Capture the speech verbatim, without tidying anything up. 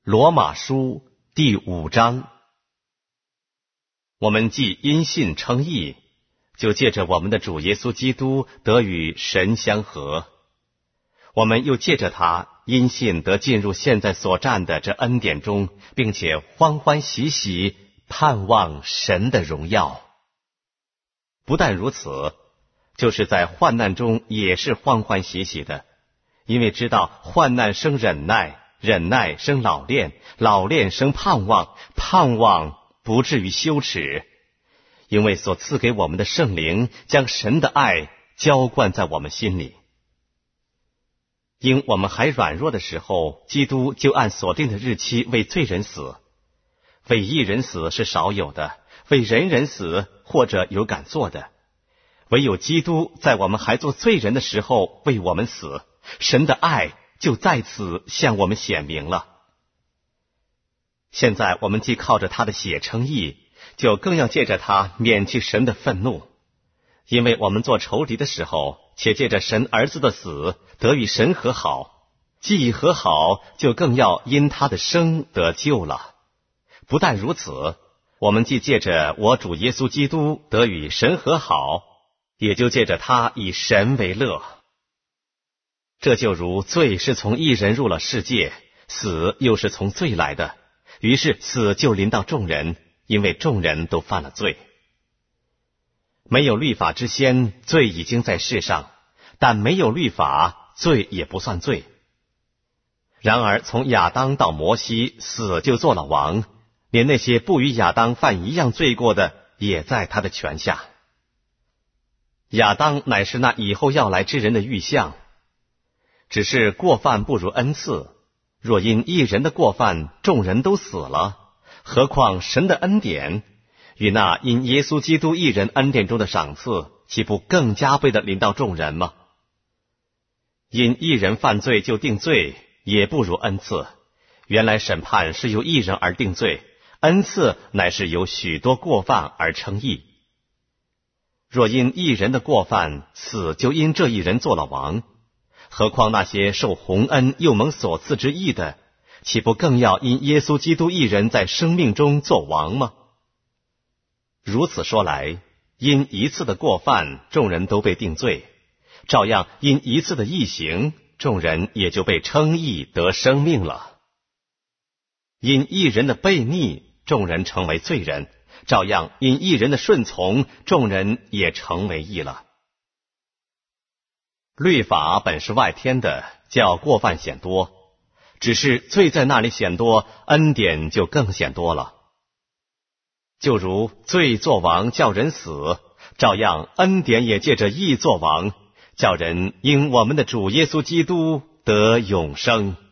罗马书第五章。我们既因信称义，就借着我们的主耶稣基督得与神相合。我们又借着他因信得进入现在所占的这恩典中，并且欢欢喜喜盼望神的荣耀。不但如此，就是在患难中也是欢欢喜喜的，因为知道患难生忍耐，忍耐生老练，老练生盼望，盼望不至于羞耻，因为所赐给我们的圣灵将神的爱浇灌在我们心里。因我们还软弱的时候，基督就按所定的日期为罪人死。为义人死是少有的，为人人死或者有敢做的。唯有基督在我们还做罪人的时候为我们死，神的爱就在此向我们显明了。现在我们既靠着他的血称义，就更要借着他免去神的愤怒。因为我们做仇敌的时候，且借着神儿子的死得与神和好，既已和好，就更要因他的生得救了。不但如此，我们既借着我主耶稣基督得与神和好，也就借着他以神为乐。这就如罪是从一人入了世界，死又是从罪来的，于是死就临到众人，因为众人都犯了罪。没有律法之先，罪已经在世上，但没有律法，罪也不算罪。然而从亚当到摩西，死就做了王，连那些不与亚当犯一样罪过的，也在他的权下。亚当乃是那以后要来之人的预像，只是过犯不如恩赐。若因一人的过犯，众人都死了，何况神的恩典与那因耶稣基督一人恩典中的赏赐，岂不更加倍的临到众人吗？因一人犯罪就定罪，也不如恩赐。原来审判是由一人而定罪，恩赐乃是由许多过犯而称义。若因一人的过犯，死就因这一人做了王，何况那些受洪恩又蒙所赐之义的，岂不更要因耶稣基督一人在生命中做王吗？如此说来，因一次的过犯，众人都被定罪；照样因一次的义行，众人也就被称义得生命了。因一人的悖逆，众人成为罪人；照样因一人的顺从，众人也成为义了。律法本是外添的，叫过犯显多；只是罪在那里显多，恩典就更显多了。就如罪作王叫人死，照样恩典也借着义作王，叫人因我们的主耶稣基督得永生。